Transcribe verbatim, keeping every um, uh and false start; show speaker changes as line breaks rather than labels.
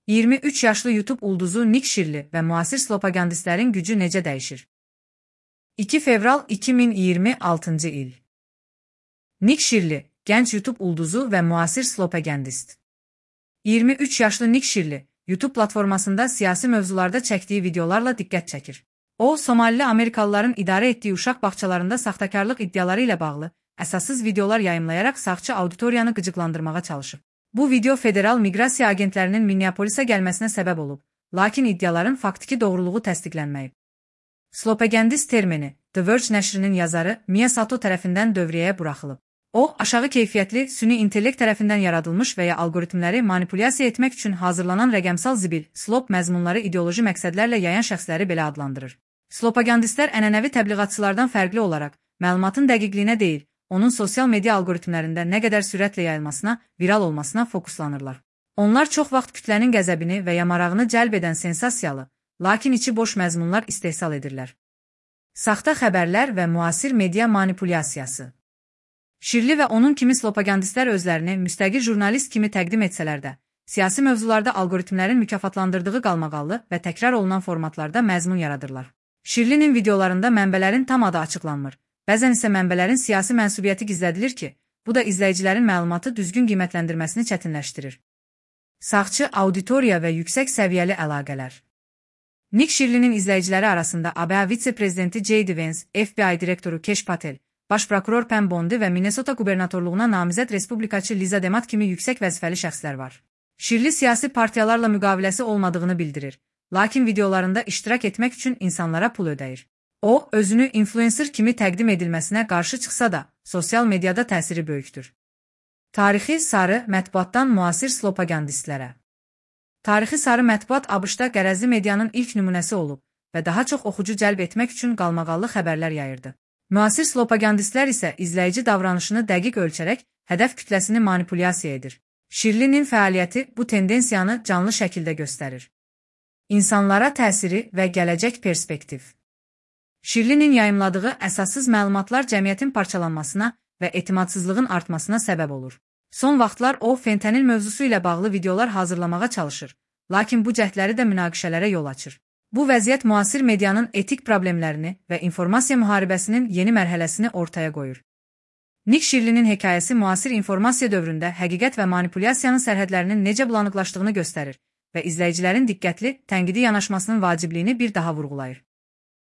iyirmi üç yaşlı YouTube ulduzu Nick Shirley və müasir slopagandistlərin gücü necə dəyişir? iki fevral iki min iyirmi altıncı il. Nick Shirley, gənc YouTube ulduzu və müasir slopagandist. iyirmi üç yaşlı Nick Shirley, YouTube platformasında siyasi mövzularda çəkdiyi videolarla diqqət çəkir. O, Somalili Amerikalıların idarə etdiyi uşaq bağçalarında saxtakarlıq iddiaları ilə bağlı əsassız videolar yayımlayaraq sağçı auditoriyanı qıcıqlandırmağa çalışıb. Bu video Federal Miqrasiya agentlərinin Minneapolisə gəlməsinə səbəb olub, lakin iddiaların faktiki doğruluğu təsdiqlənməyib. Slopagandist termini The Verge nəşrinin yazarı Mia Sato tərəfindən dövriyyəyə buraxılıb. O, aşağı keyfiyyətli, süni intellekt tərəfindən yaradılmış və ya algoritmləri manipulyasiya etmək üçün hazırlanan rəqəmsal zibil, slop məzmunları ideoloji məqsədlərlə yayan şəxsləri belə adlandırır. Slopagandistlər ənənəvi təbliğatçılardan fərqli olaraq, məlumatın dəqiqliyinə deyil, onun sosial media algoritmlərində nə qədər sürətlə yayılmasına, viral olmasına fokuslanırlar. Onlar çox vaxt kütlənin qəzəbini və ya marağını cəlb edən sensasiyalı, lakin içi boş məzmunlar istehsal edirlər. Saxta xəbərlər və müasir media manipulyasiyası. Shirley və onun kimi slopagandistlər özlərini müstəqil jurnalist kimi təqdim etsələr də, siyasi mövzularda algoritmlərin mükafatlandırdığı qalmaqallı və təkrar olunan formatlarda məzmun yaradırlar. Shirley'nin videolarında mənbələrin tam adı açıqlanmır, bəzən isə mənbələrin siyasi mənsubiyyəti gizlədilir ki, bu da izləyicilərin məlumatı düzgün qiymətləndirməsini çətinləşdirir. Sağçı auditoriya və yüksək səviyyəli əlaqələr. Nick Shirley'nin izləyiciləri arasında A B A vitse-prezidenti J D Vance, F B I direktoru Kesh Patel, baş prokuror Pam Bondi və Minnesota qubernatorluğuna namizəd respublikaçı Liza Demat kimi yüksək vəzifəli şəxslər var. Shirley siyasi partiyalarla müqaviləsi olmadığını bildirir, lakin videolarında iştirak etmək üçün insanlara pul ödəyir. O, özünü influencer kimi təqdim edilməsinə qarşı çıxsa da, sosial mediada təsiri böyükdür. Tarixi sarı mətbuatdan müasir slopagandistlərə. Tarixi sarı mətbuat ABŞ-da qərəzli medianın ilk nümunəsi olub və daha çox oxucu cəlb etmək üçün qalmaqallı xəbərlər yayırdı. Müasir slopagandistlər isə izləyici davranışını dəqiq ölçərək hədəf kütləsini manipulyasiya edir. Shirley'nin fəaliyyəti bu tendensiyanı canlı şəkildə göstərir. İnsanlara təsiri və gələcək perspektiv. Shirley'nin yayımladığı əsassız məlumatlar cəmiyyətin parçalanmasına və etimadsızlığın artmasına səbəb olur. Son vaxtlar o, fentanil mövzusu ilə bağlı videolar hazırlamağa çalışır, lakin bu cəhdləri də münaqişələrə yol açır. Bu vəziyyət müasir medianın etik problemlərini və informasiya müharibəsinin yeni mərhələsini ortaya qoyur. Nick Shirley'nin hekayəsi müasir informasiya dövründə həqiqət və manipulyasiyanın sərhədlərinin necə bulanıqlaşdığını göstərir və izləyicilərin diqqətli, tənqidi yanaşmasının vacibliyini bir daha vurğulayır.